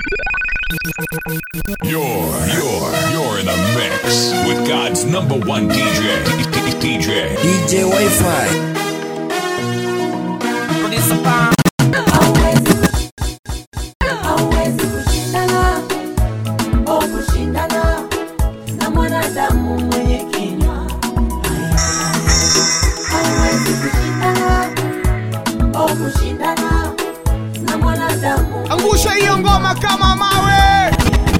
You're in the mix with God's #1 DJ Wi-Fi. Angusha hiyo ngoma kama mawe.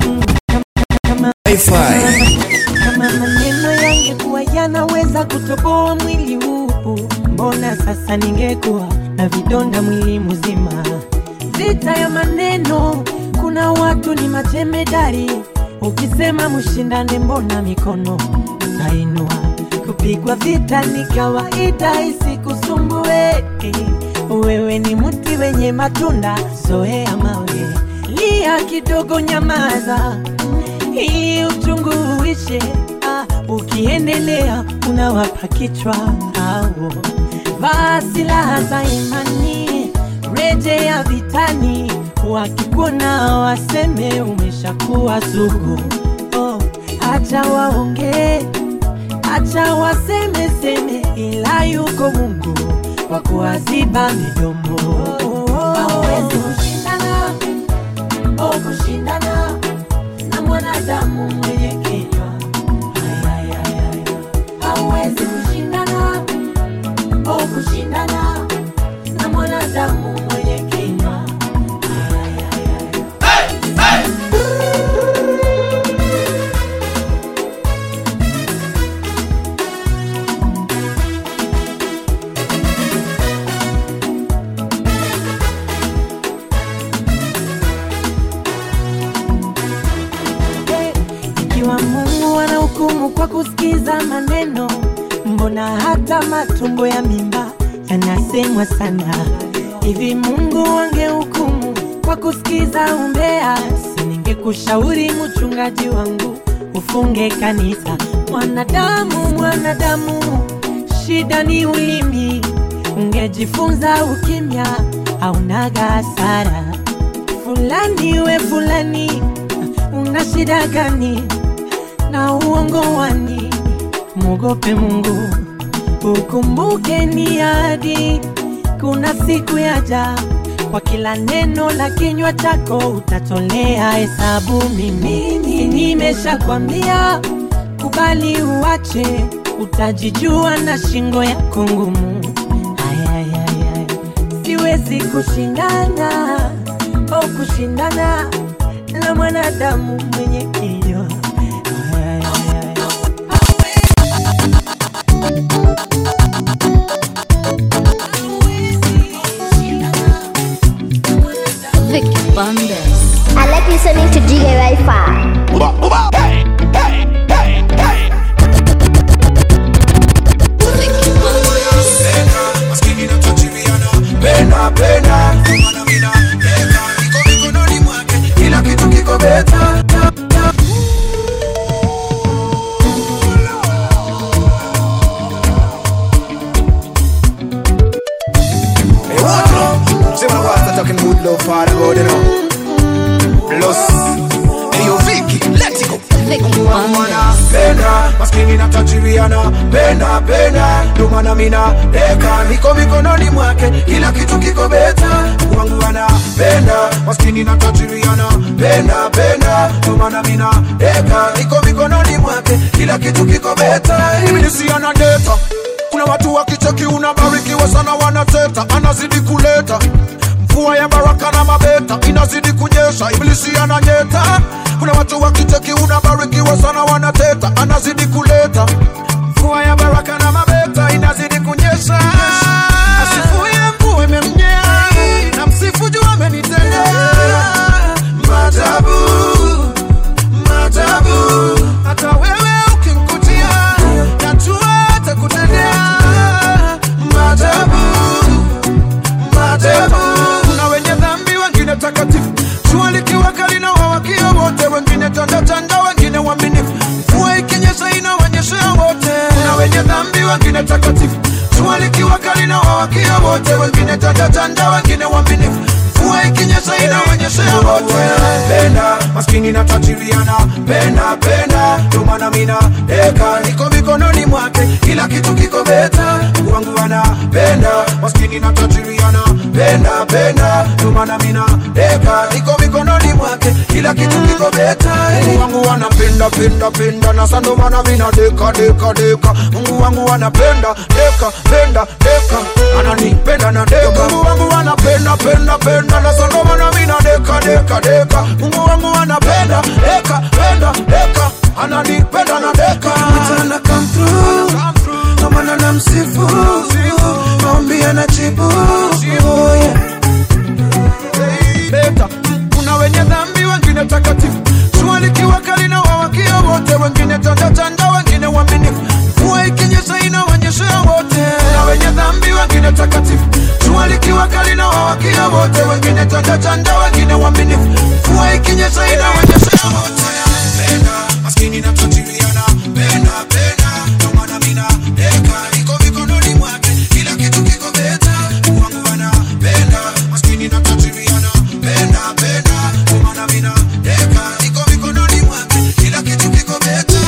Kama maneno yangekuwa yanaweza kutoboa mwili huu, mbona sasa ningekuwa na vidonda mwili mzima. Vita ya maneno, kuna watu ni majemedari. Ukisema mshindane mbona mikono utainua. Kupigwa vita ni kawaida, isikusumbue. Wewe ni mti wenye matunda, zoea mawe. Lia kidogo, nyamaza ili uchungu uishe. Ukiendelea unawapa kichwa hao. Vaa silaha za imani, rejea vitani. Wakikuona waseme umeshakuwa sugu. Acha waonge, acha waseme seme, ila yuko Mungu wa kuwaziba midomo. Hawezi kushindana, kushindana na mwanadamu mwenye kinywa. Hawezi kushindana, kushindana na mwanadamu mwenye kinywa. Ikiwa Mungu anahukumu kwa kusikiza maneno, mbona hata matumbo ya mimba yanasemwa sana? Hivi Mungu angehukumu kwa kusikiza umbea, siningekushauri mchungaji wangu ufunge kanisa. Mwanadamu, shida ni ulimi. Ungejifunza ukimya, haunaga hasara. Fulani we fulani, una shida gani na uongo wani? Muogope Mungu, ukumbuke ni ahadi. Kuna siku yaja, kwa kila neno la kinywa chako utatolea hesabu. Mimi nimeshakwambia, kubali uache, utajijua na shingo yako ngumu. Siwezi kushindana, kushindana na mwanadamu mwenye kinywa. Vicky Bandes. I like listening to DJ Wi-Fi. Kila kitu kiko beta. Hey, what now? See my wife talking good love for the God, you know. Plus, hey yo Vicky, let's go. Vicky Bandes. Pena, maskini na tajiriana. Pena, dumana mina deka. Niko mikononi mwake, kila kitu kiko beta. Wangu wana pena, maskini na tajiriana. Pena, dumana mina deka. Niko mikononi mwake, kila kitu kiko beta. Ibilisi ana data. Kuna watu wakicheki unabarikiwa sana wanateta. Anazidi kuleta mvua ya baraka na mabeta, inazidi kunyesha. Ibilisi ananyeta. Kuna watu wakicheki unabarikiwa sana wanateta. Anazidi kuleta mvua ya baraka na mabeta, inazidi kunyesha. Asifuye mvua imemnyea, na msifu juu amenitendea. Maajabu, hata wewe ukimkutia, najua atakutendea. Maajabu. Kuna wenye dhambi, wengine takatifu. Jua likiwaka linawawakia wote. Wengine tanda, wengine waaminifu. Mvua ikinyesha inawanyeshea wote. Kuna wenye dhambi, wengine takatifu. Jua likiwaka linawawakia wote. Wengine tanda, wengine waaminifu. Mvua ikinyesha inawanyeshea wote. maskini na tajiri anapenda penda, ndo maana mina deka niko mikononi mwake, kila kitu kiko beta. Mungu wangu anapenda, maskini na tajiri anapenda penda, ndo maana mina deka niko mikononi mwake, kila kitu kiko beta. Mungu wangu anapenda penda penda, na sando maana mina deka deka deka. Mungu wangu anapenda deka penda deka, ananipenda na deka. Mungu wangu anapenda penda penda, na sando maana mina deka deka deka. Mungu wangu anapenda deka penda deka, ananipenda na deka. Mtana come through, no maana namsifu, maombi anajibu. Beta, kuna wenye dhambi wengine takatifu, jua likiwa kali na wawakia wote, wengine tanda tanda wengine waaminifu, mvua ikinyesha inawanyeshea wote. Kuna wenye dhambi wengine takatifu, jua likiwa kali na wawakia wote, wengine tanda tanda wengine waaminifu, mvua ikinyesha inawanyeshea wote. Penda, maskini na tajiri anapenda penda, ndo maana mina deka niko mikononi mwake, kila kitu kiko beta. Mungu wangu anapenda, maskini na tajiri anapenda penda, ndo maana mina deka niko mikononi mwake, kila kitu kiko beta.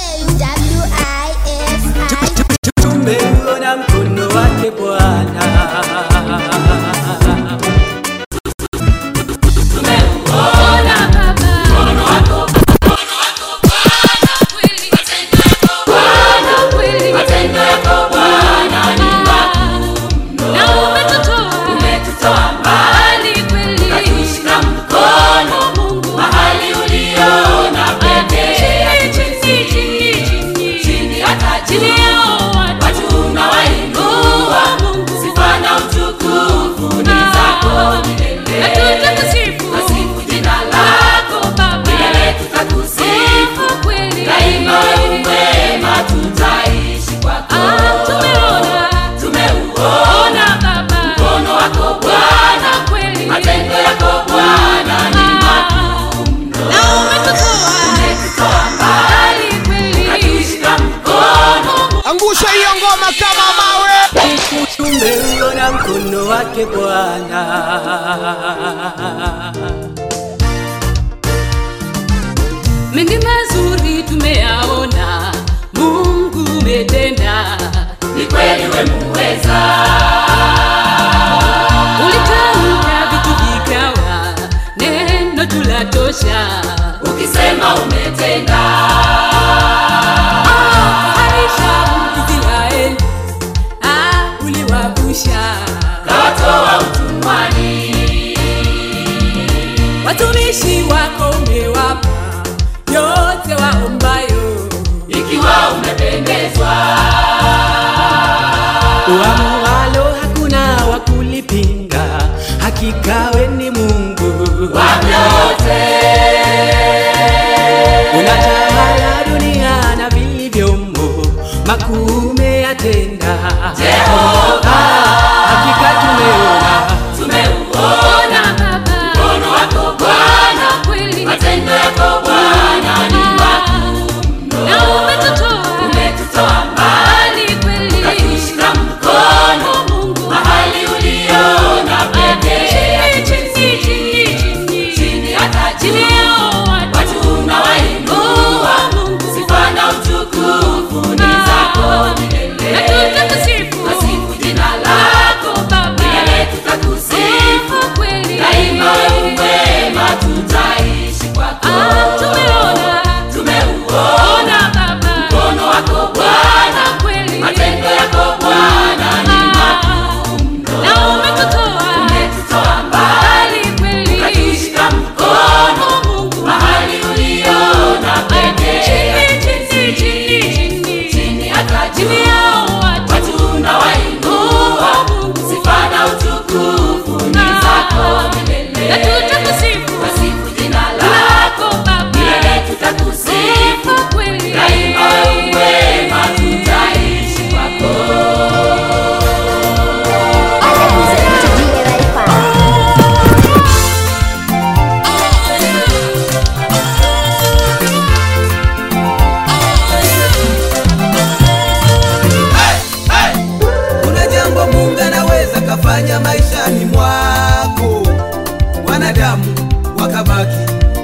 Tumeona mkono wake Bwana, tumeona mkono wake Bwana. Mengi mazuri tumeyaona, Mungu umetenda, ni kweli wewe muweza. ulitamka vitu vikawa, neno tulatosha, Ukisema umetenda. Kawatoa utumwani, watumishi wako umewapa yote waombayo, ikiwa umependezwa. Uamualo hakuna wa kulipinga, hakika wewe ni Mungu wa vyote. Unatawala dunia na vilivyomo, makuu umeyatenda Jehova. Hakika tumeuona mkono wako Bwana, matendo yako Bwana ni makuu mno. na umetutoa mbali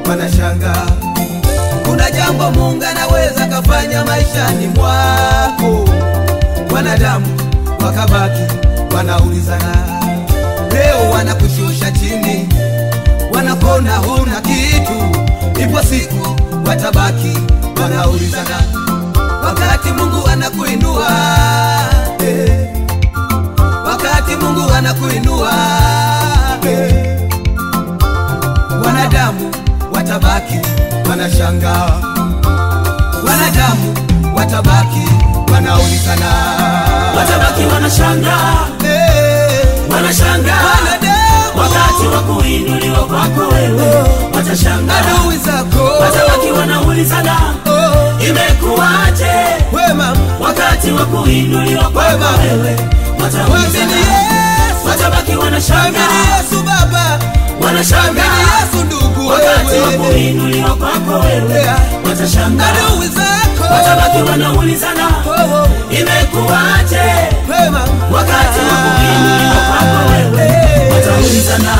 wanashangaa. Kuna jambo Mungu anaweza kafanya maishani mwako, wanadamu wakabaki wanaulizana. Leo wanakushusha chini, wanakona huna kitu, ipo siku watabaki wanaulizana. Wakati Mungu anakuinua, wakati Mungu anakuinua, wanadamu watabaki wanashangaa, wanadamu watabaki wanaulizana, watabaki wanashangaa, wanashangaa wakati wa kuinuliwa kwako wewe, watashangaa adui zako, watabaki wanaulizana, imekuaje wema wakati wa kuinuliwa kwako wewe, wataulizana, watabaki wanashangaa, Yesu Baba wanashangaa, Yesu ndugu wakati wa kuinuliwa kwako wewe, watashangaa adui zako, watabaki wanaulizana, imekuaje wema wakati wa kuinuliwa kwako wewe, wataulizana.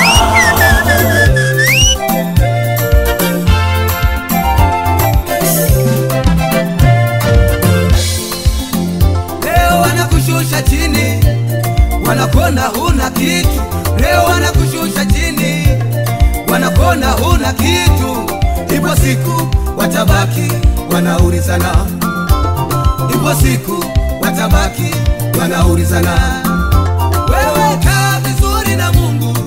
Leo wanakushusha chini, wanakona huna kitu. Leo wanakushusha chini, wanakona huna kitu. Ipo siku watabaki wanaulizana, ipo siku watabaki wanaulizana. Wewe kaa vizuri na Mungu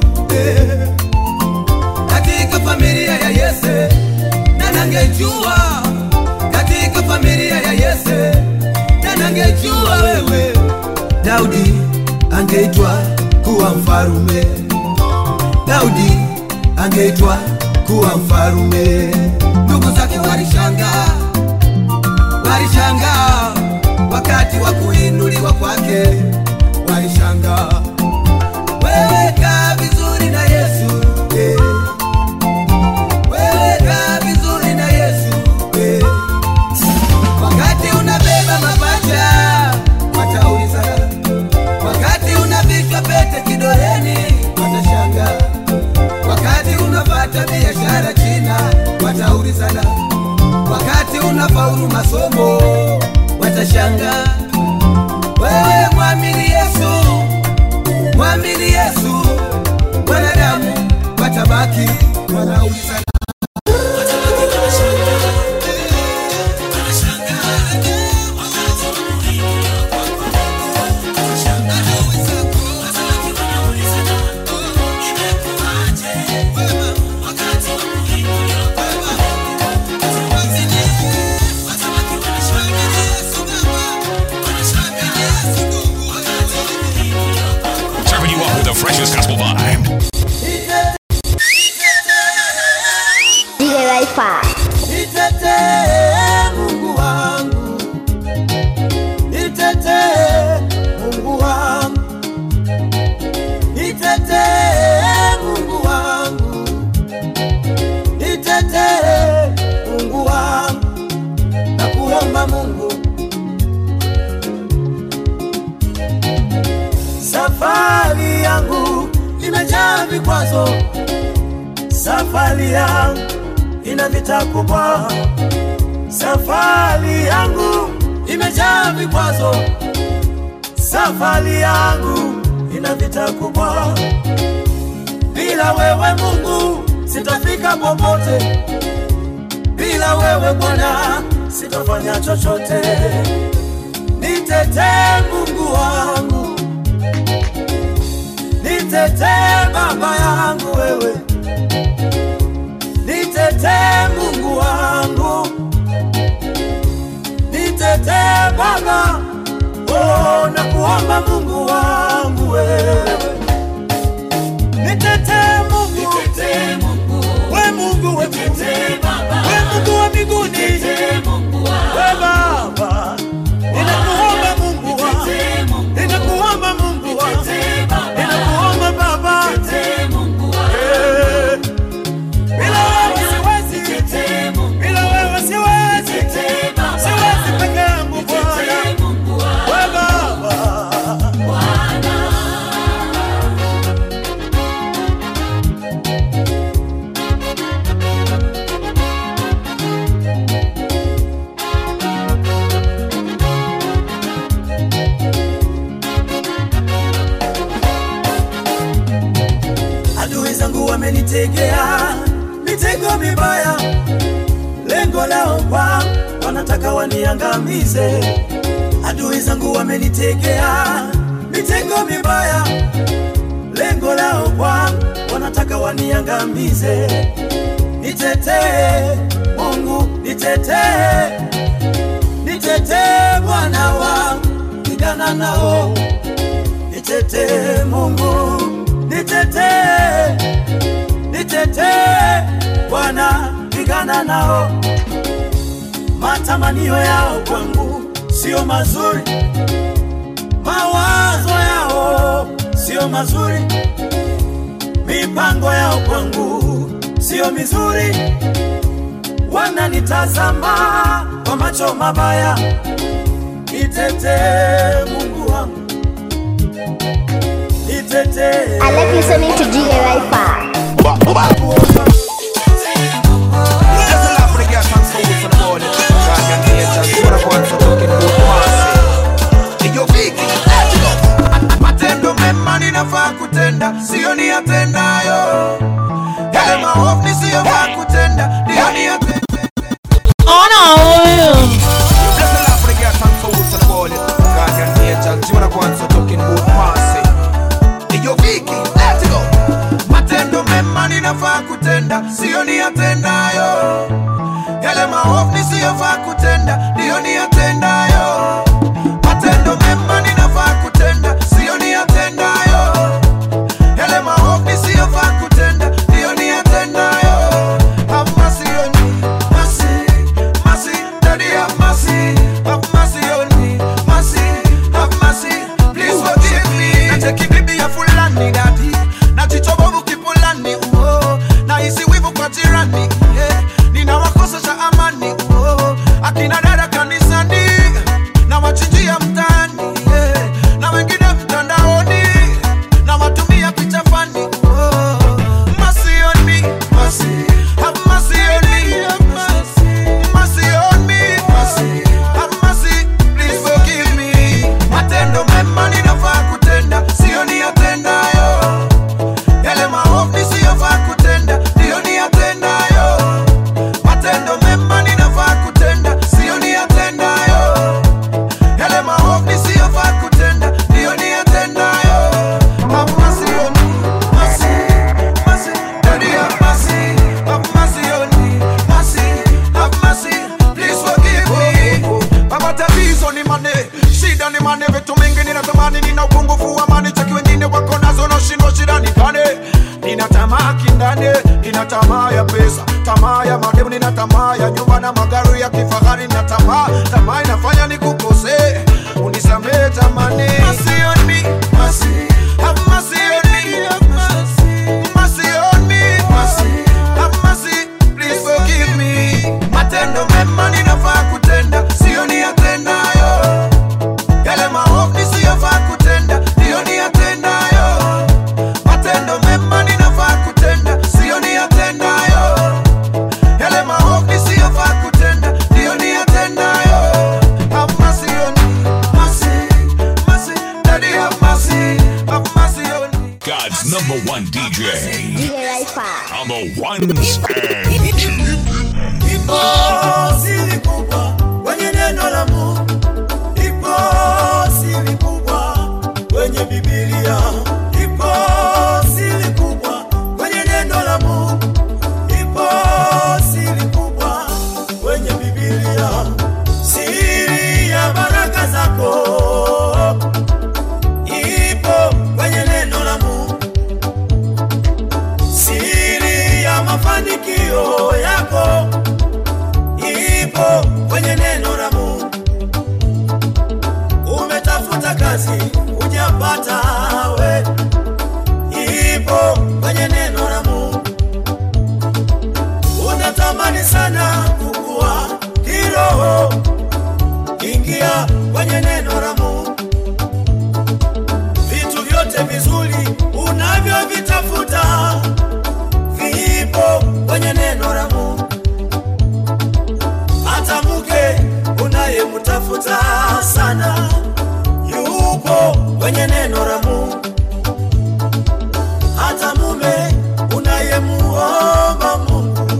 katika familia ya Yese, na nangejua katika familia ya Yese, na nangejua wewe Daudi angeitwa kuwa mfarume, Daudi angeitwa kuwa mfarume. Ndugu zake walishangaa, walishangaa wakati wa kuinuliwa kwake, walishangaa. Wewe kaa vizuri na Yesu, wewe kaa vizuri na Yesu, wakati unabeba mapacha wataulizana, wakati unavishwa pete kidoleni watashangaa, wakati unapata biashara China wataulizana, wakati unafaulu masomo watashangaa. Wewe mwamini Yesu, mwamini Yesu, wanadamu watabaki wanaulizana. Serving you up with the freshest gospel vibe. DJ Wi-Fi. Nitetee Mungu wangu, nitetee Mungu wangu, nitetee Mungu wangu, nitetee Mungu wangu, nakuomba Mungu. Safari yangu imejaa vikwazo, safari yangu ina vita kubwa, safari yangu imejaa vikwazo, safari yangu ina vita kubwa. Bila wewe Mungu sitafika popote, bila wewe Bwana sitafanya chochote. Nitetee Mungu wangu, nitetee Baba yangu wewe, nitetee Mungu wangu, nitetee Baba, oh nakuomba Mungu wangu wewe, nitetee Mungu, Nitetee Mungu, we Mungu we nitetee Baba, we Mungu wa mbinguni, nitetee Mungu wangu, we Baba, ninakuomba Mungu wangu, nitetee Mungu, ninakuomba Mungu wangu, nitetee Baba, ninakuomba Baba, nitetee Mungu wangu, bila wewe siwezi, nitetee Mungu, bila wewe siwezi, nitetee Baba, siwezi peke yangu Bwana, nitetee Mungu wangu, we Baba, mitego mibaya, lengo lao kwa wanataka waniangamize. Adui zangu wamenitegea mitego mibaya, lengo lao kwa wanataka waniangamize. Nitetee Mungu, nitetee, nitetee Bwana wangu, pigana nao. Nitetee Mungu, nitetee, nitetee Bwana, pigana nao. Matamanio yao kwangu sio mazuri, mawazo yao sio mazuri, mipango yao kwangu sio mizuri. Wananitazama kwa macho mabaya. Nitetee Mungu wangu, nitetee. I like listening to DJ Wi-Fi. Matendo mema ninafaa kutenda, sio niyatendayo. Yale maovu nisiyofaa kutenda, ndio niyatenda. Oh no! There's a lot for the girls and souls and all it. Guardian angels, you wanna go on so talking about mercy. Iyo viki, let's go. Matendo mema ninafaa kutenda, sio niyatendayo. Yale maovu nisiyofaa kutenda, ndio niyatendayo. Matendo mema ninafaa kutenda, sio niyatendayo. Yale maovu nisiyofaa kutenda, ndio niyatendayo. Have mercy on me, mercy, mercy, Daddy have mercy. Have mercy on me, mercy, have mercy, please forgive me. Nacheki bibi ya fulani daddy, najichobovu kipulani uo, na isi wivu kwa jirani, ninawakosesha amani uo, akina dada kanisani, na wachinjia mtaani, na wengine mtandaoni, na watumia picha fani uo. Mercy on me, mercy, have mercy on me, mercy on me, mercy, have mercy, please forgive me. Matendo mema ninafaa kutenda, sio niyatendayo. Yale maovu nisiyofaa kutenda, ndio niyatendayo. Matendo mema ninafaa kutenda, sio niyatendayo. Yale maovu nisiyofaa kutenda, ndio niyatendayo. Have mercy on me, mercy, mercy, Daddy have mercy. Have mercy on me, mercy, have mercy, please forgive me. Baba tatizo ni mane, shida ni mane, vitu mingi ninatamani, nina upungufu wa mani, cheki wengine wako nazo na shindo shida nikane. Nina tamaa kindani, nina tamaa ya pesa, tamaa ya mademu, nina tamaa ya nyumba na magari ya kifahari, nina tamaa inafanya nikukose, unisamehe tamani. Mercy on me, mercy, have mercy on me, mercy on me, mercy, have mercy, please forgive me. Matendo mema ninafaa kutenda, sio niyatendayo. Yale maovu nisiyofaa kutenda, ndio niyatendayo. Matendo mema ninafaa kutenda, sio niyatendayo. Yale maovu nisiyofaa kutenda, ndio niyatendayo. Have mercy on me, mercy, mercy, Daddy have mercy, have mercy on me. God's #1 DJ DJ Wi-Fi. on the ones and twos. Ipo siri kubwa kwenye neno la Mungu, ipo siri kubwa kwenye Biblia, ipo siri kubwa kwenye neno la Mungu, ipo siri kubwa kwenye Biblia. Siri ya baraka zako ipo kwenye neno la Mungu, siri ya mafanikio yako ipo kwenye neno la Mungu. Umetafuta kazi hujapata we, ipo kwenye neno la Mungu. Unatamani sana kukua kiroho, ingia kwenye neno la Mungu. Vitu vyote vizuri unavyovitafuta vipo kwenye neno la Mungu. Hata mke unayemtafuta sana yupo kwenye neno la Mungu. Hata mume unayemuomba Mungu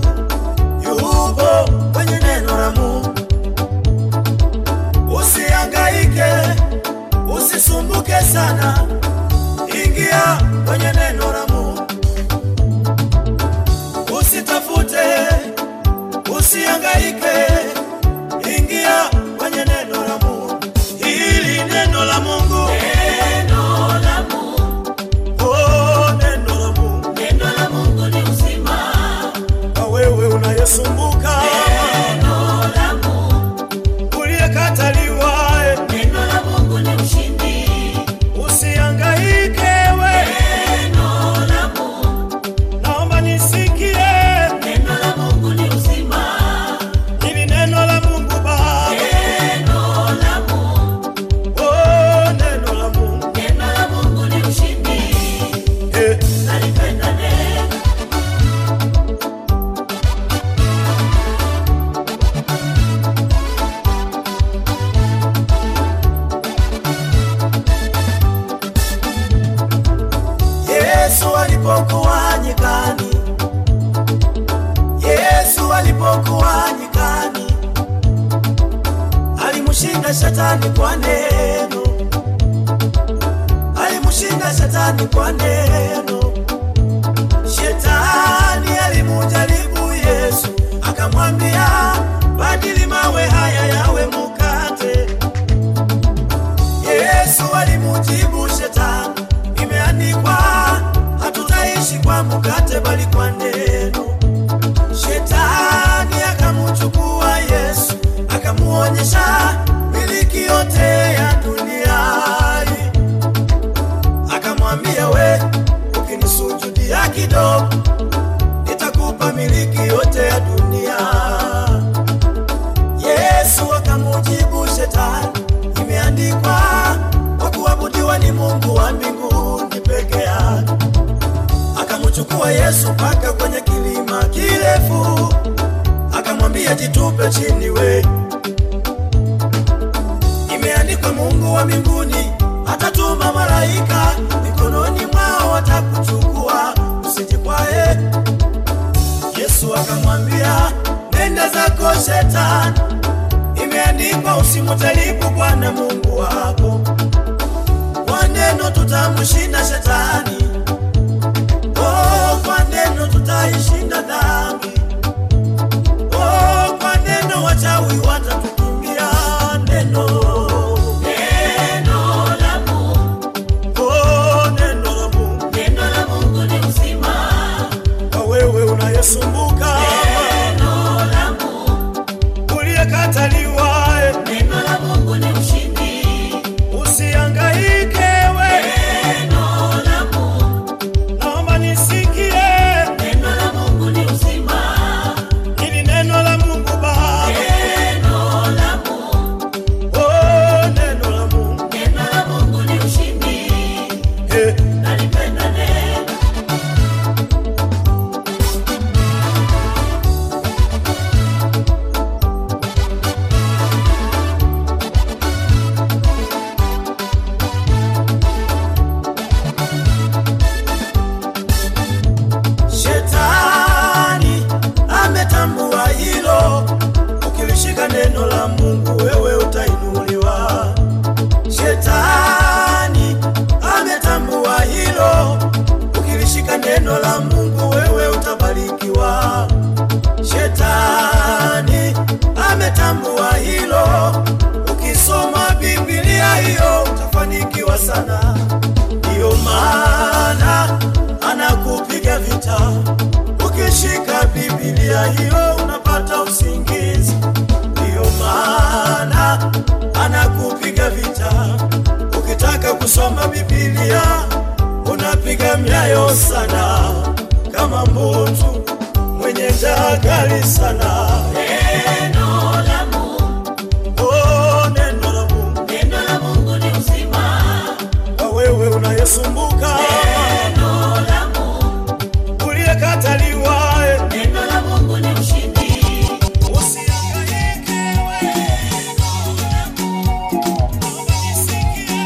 usihangaike, ingia kwenye neno la Mungu. Hili neno la Mungu, neno la Mungu, oh neno la Mungu, neno la Mungu ni uzima. kwa wewe unayesumbuka, Neno la Mungu, uliyekataliwa, neno la Mungu ni ushindi. usihangaike we, Neno la Mungu, naomba nisikie, neno la Mungu ni uzima. hili neno la Mungu Baba, Neno la Mungu, oh neno la Mungu, neno la Mungu ni ushindi. Nalipenda neno. Yesu alipokuwa nyikani, Yesu alipokuwa nyikani, alimshinda shetani kwa neno, alimshinda shetani kwa neno. Shetani alimujaribu Yesu, akamwambia badili mawe haya yawe mkate. Yesu alimujibu shetani, imeandikwa hatutaishi kwa mkate bali kwa neno. Shetani akamchukua Yesu, akamuonyesha miliki yote ya dunia, akamwambia we, ukinisujudia kidogo nitakupa miliki yote ya dunia. Yesu akamujibu shetani, imeandikwa wa kuabudiwa ni Mungu wa mbinguni peke yake. Akamchukua Yesu mpaka kwenye kilima kirefu, akamwambia jitupe chini we, imeandikwa Mungu wa mbinguni atatuma malaika, mikononi mwao watakuchukua, usijikwae. Yesu akamwambia nenda zako shetani, imeandikwa usimjaribu Bwana Mungu wako. Kwa neno tutamshinda shetani, oh kwa neno tutaishinda dhambi, oh kwa neno wachawi watatukimbia. Neno, Neno la Mungu, oh neno la Mungu, neno la Mungu ni uzima. kwa wewe unayesumbuka, Neno la Mungu, uliyekataliwa, neno la Mungu ni ushindi. usihangaike we, Neno la Mungu, naomba nisikie, neno la Mungu ni uzima. hili neno la Mungu Baba, Neno la Mungu, oh neno la Mungu, neno la Mungu ni ushindi. Nalipenda neno. Shetani ametambua hilo, ukilishika neno la Mungu wewe utainuliwa. Shetani ametambua hilo, ukilishika neno la Mungu wewe utabarikiwa. Shetani ametambua hilo, ukisoma Biblia hiyo utafanikiwa sana. Ndiyo maana anakupiga vita, ukishika Biblia hiyo unapata usingizi. Ndiyo maana anakupiga vita, ukitaka kusoma Biblia unapiga miayo sana, kama mbutu mwenye njaa kali sana. Neno la Mungu, Oh neno la Mungu, neno la Mungu ni uzima. kwa wewe unayesumbuka, Neno la Mungu, uliyekataliwa, neno la Mungu ni ushindi. usihangaike we, naomba nisikie,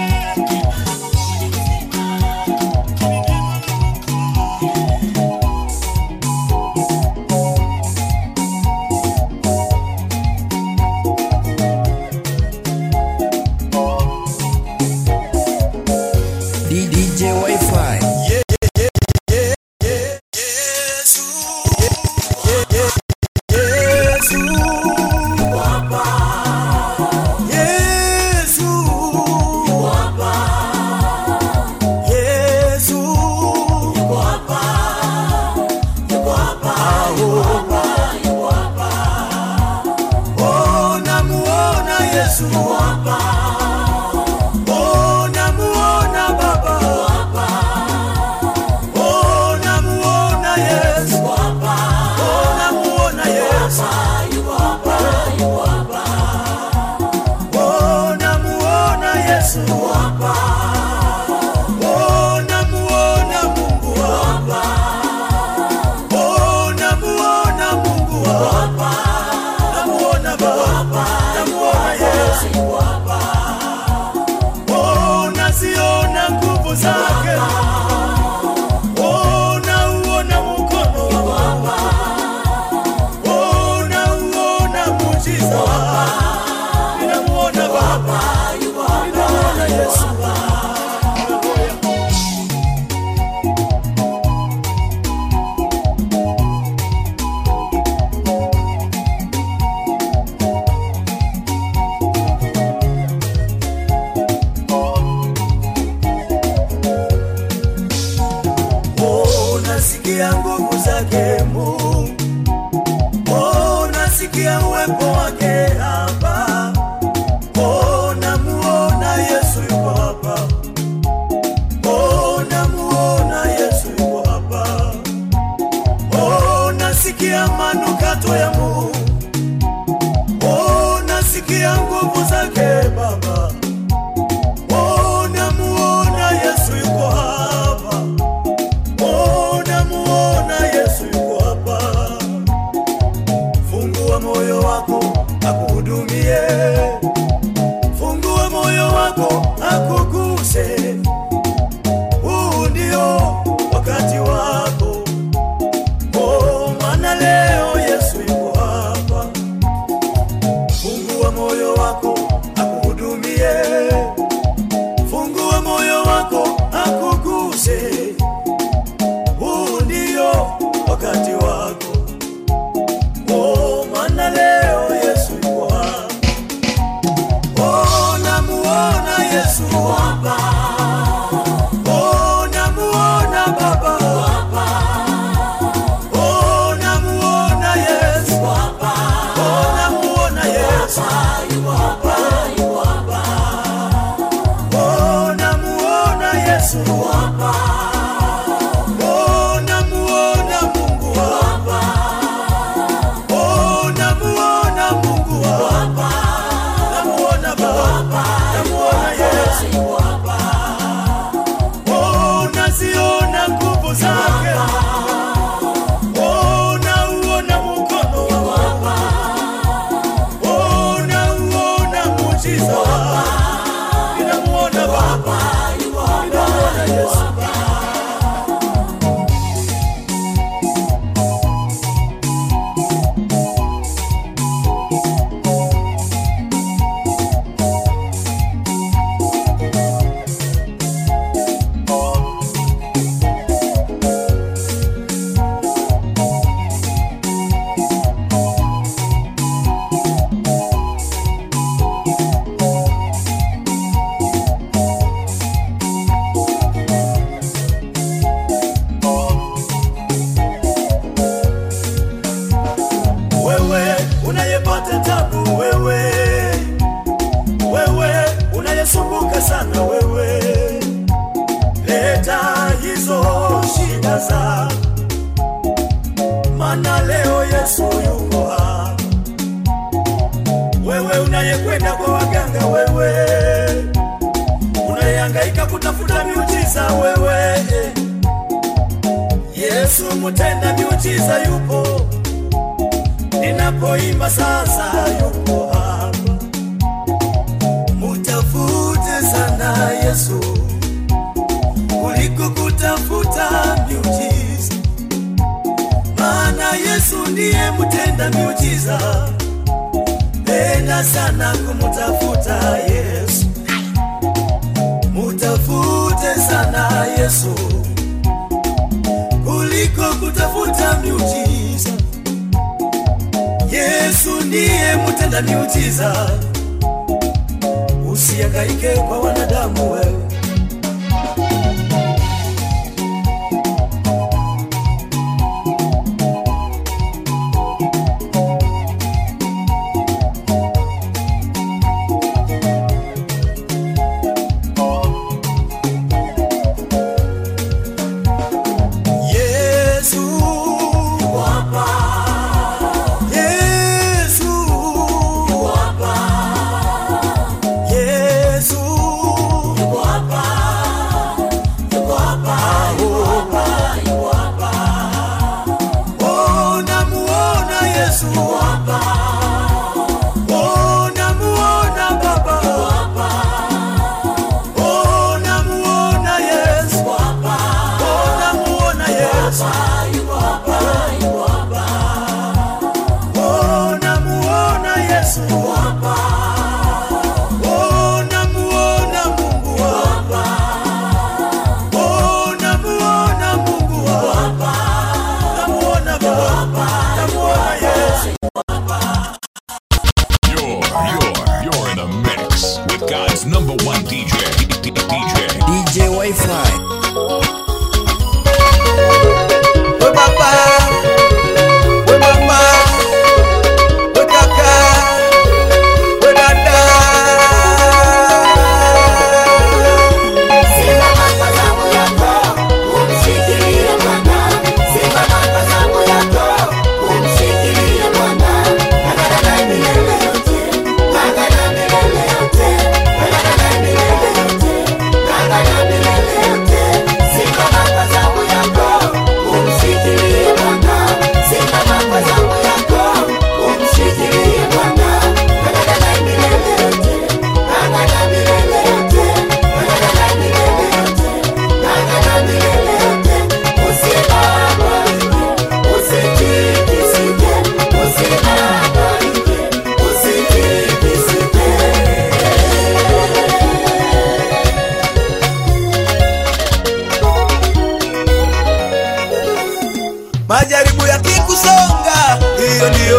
nasikia manukato ya Mungu. Oh, nasikia nguvu zake Baba. Oh, namuona Yesu yuko hapa. Oh, namuona Yesu yuko hapa. Fungua moyo wako akuhudumie. Fungua moyo wako akuguse. Huu ndio wakati wako. Oh, maana leo Yesu yuko hapa. Fungua moyo wako akuhudumie. Fungua moyo wako akuguse. Huu ndio wakati wako. Oh, maana leo Yesu yuko hapa. Oh, namuona Yesu hapa. Oh, namuona Baba hapa. Oh, namuona Yesu hapa. Oh, namuona Yesu hapa. Oh, namuona Yesu hapa. Oh, namuona Mungu hapa. Oh, namuona Mungu hapa. Namuona Baba. Namuona Yesu hapa. Oh, naziona nguvu zake. Oh, nauona mkono wake. Oh, nauona muujiza wake. Ninamuona Baba. Ninamuona Yesu. Wewe unayepata tabu, wewe unayesumbuka sana, wewe leta hizo shida zako, maana leo Yesu yuko hapa. Wewe unayekwenda kwa waganga, wewe unayehangaika kutafuta miujiza, wewe Yesu mtenda miujiza yupo. Ninapoimba sasa yuko hapa. Mutafute sana Yesu kuliko kutafuta miujiza, maana Yesu ndiye mtenda miujiza. Penda sana kumutafuta Yesu. Mutafute sana Yesu kuliko kutafuta miujiza. Yesu ndiye mtenda miujiza. Usihangaike kwa wanadamu wewe. Yesu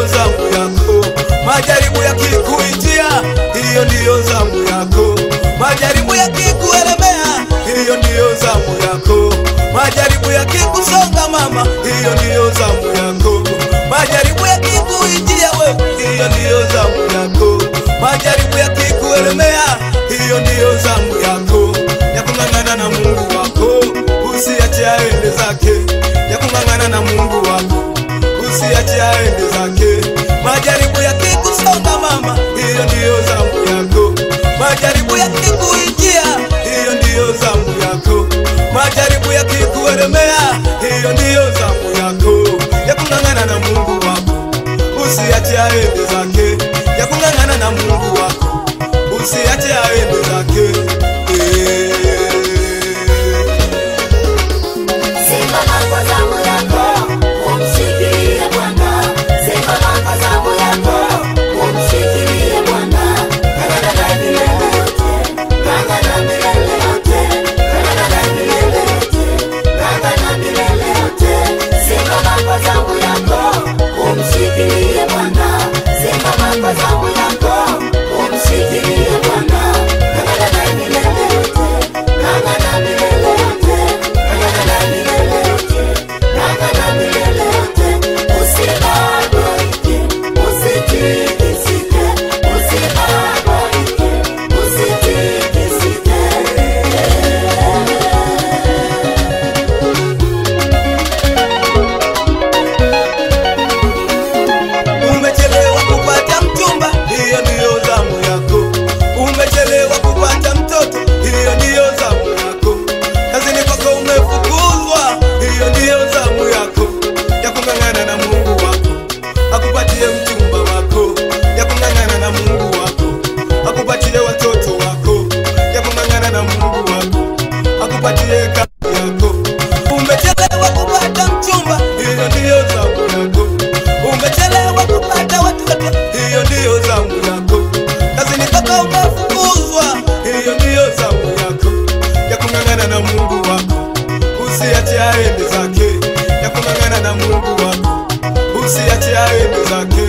ndiyo zamu yako. Majaribu yakikuijia, hiyo ndiyo zamu yako. Majaribu yakikuelemea, hiyo ndiyo zamu yako. Majaribu yakikusonga mama, hiyo ndiyo zamu yako. Majaribu yakikuijia wewe, hiyo ndiyo zamu yako. Majaribu yakikuelemea, hiyo ndiyo zamu yako. Ya kung'ang'ana na Mungu wako, usiache aende zake. Ya kung'ang'ana na Mungu wako, usiache aende zake. Majaribu yakikusonga mama, hiyo ndiyo zamu yako. Majaribu yakikuijia, hiyo ndiyo zamu yako. Majaribu yakikuelemea, hiyo ndiyo zamu yako. Ya kung'ang'ana na Mungu wako, usiache aende zake. Ya kung'ang'ana na Mungu wako, usiache aende zake. Simama kwa zamu yako, umshikilie Bwana. Simama kwa zamu yako, umshikilie Bwana. Ng'ang'ana milele yote, ng'ang'ana milele yote, ng'ang'ana milele yote, ng'ang'ana milele yote. Simama kwa zamu yako, umshikilie Bwana. Simama kwa zamu yako, umshikilie Bwana. Ng'ang'ana milele yote, ng'ang'ana milele yote, ng'ang'ana milele yote, ng'ang'ana milele yote. Usibabaike, usitikisike, usibabaike, usitikisike. Umechelewa kupata mchumba, hiyo ndiyo zamu yako. Umechelewa kupata mtoto, hiyo ndiyo zamu yako. Kazini kwako umefukuzwa, hiyo ndiyo zamu yako. Ya kung'ang'ana na Mungu wako, akupatie mchumba wako. Ya kung'ang'ana na Mungu wako, akupatie watoto wako. Ya kung'ang'ana na Mungu wako, akupatie kazi yako. Umechelewa kupata mchumba, hiyo ndiyo zamu yako. Umechelewa kupata watoto, hiyo ndiyo zamu yako. Kazini kwako umefukuzwa, hiyo ndiyo zamu yako. Ya kung'ang'ana na Mungu wako, usiache aende zake. Ya kung'ang'ana na Mungu wako, usiache aende zake.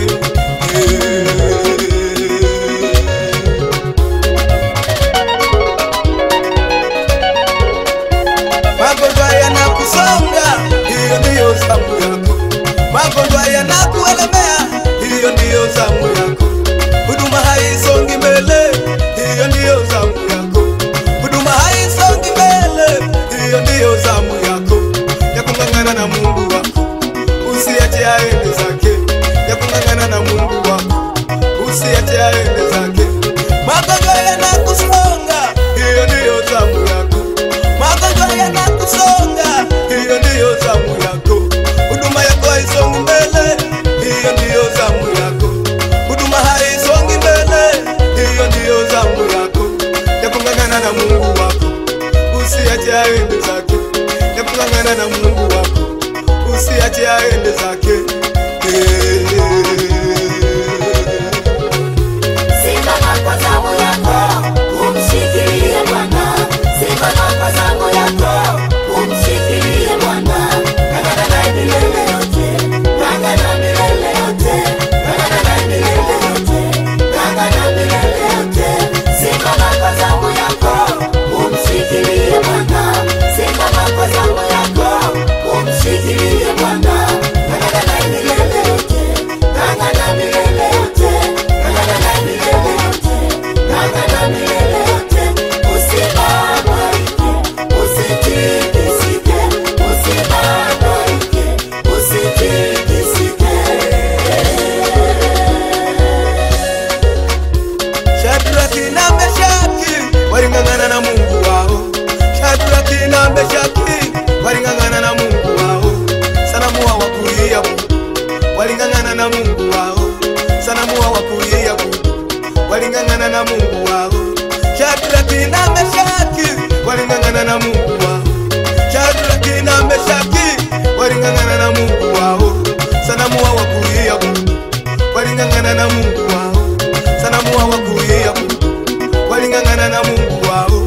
Magonjwa yanakusonga, hiyo ndiyo zamu yako. Magonjwa yanakuelemea, hiyo ndiyo zamu yako. Huduma haisongi mbele, hiyo ndiyo zamu yako. Huduma haisongi mbele, hiyo ndiyo zamu yako. Ya kung'ang'ana na Mungu wako, usiache aende zake. Ya kung'ang'ana na Mungu wako, usiache aende zake. Magonjwa yanakusonga, hiyo ndiyo zamu yako. Magonjwa yanakusonga, hiyo ndiyo zamu yako. Huduma yako haisongi mbele, hiyo ndiyo zamu yako. Huduma haisongi mbele, hiyo ndiyo zamu yako. Ya kung'ang'ana na Mungu wako, usiache aende zake. Ya kung'ang'ana na Mungu wako, usiache aende zake. Simama kwa zamu yako, umshikilie Bwana. Simama kwa zamu yako, umshikilie Bwana. Ng'ang'ana milele yote, ng'ang'ana milele yote, ng'ang'ana milele yote, ng'ang'ana milele yote. Simama kwa zamu yako, umshikilie Bwana. Simama kwa zamu yako, umshikilie Bwana. Ng'ang'ana milele yote, ng'ang'ana milele yote, ng'ang'ana milele yote, ng'ang'ana milele yote. Usibabaike, usitikisike, usibabaike, usitikisike. Shadraki na Meshaki waling'ang'ana na Mungu wao. Shadraki na Meshaki waling'ang'ana na Mungu wao. Sanamu hawakuiabudu, waling'ang'ana na Mungu wao. Sanamu hawakuiabudu, waling'ang'ana na Mungu wao. Shadraki na Meshaki waling'ang'ana na Mungu wao. Shadraki na Meshaki waling'ang'ana na Mungu wao. Sanamu hawakuiabudu, waling'ang'ana na Mungu wao. Sanamu hawakuiabudu, waling'ang'ana na Mungu wao.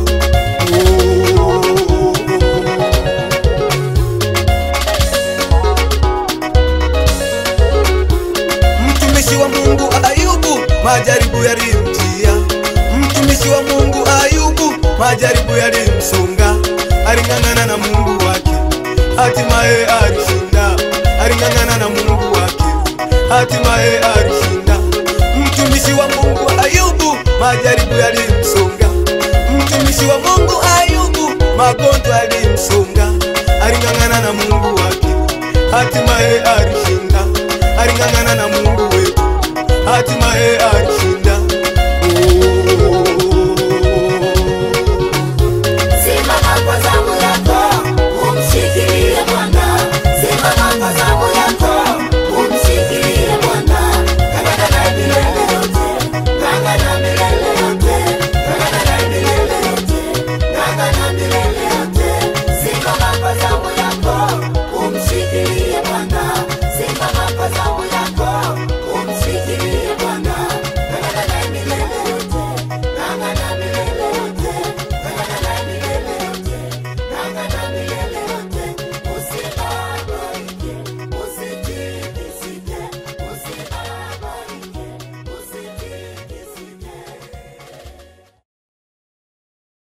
Mtu Mtumishi wa Mungu Ayubu, majaribu yalimjia. Mtumishi wa Mungu Ayubu, majaribu yalimsonga. Aling'ang'ana na Mungu wake, hatimaye alishinda. Aling'ang'ana na Mungu wake, hatimaye alishinda. Mtumishi wa Mungu Ayubu, majaribu yalimsonga. Mtumishi wa Mungu Ayubu, magonjwa yalimsonga. Aling'ang'ana na Mungu wake, hatimaye alishinda. Aling'ang'ana na Mungu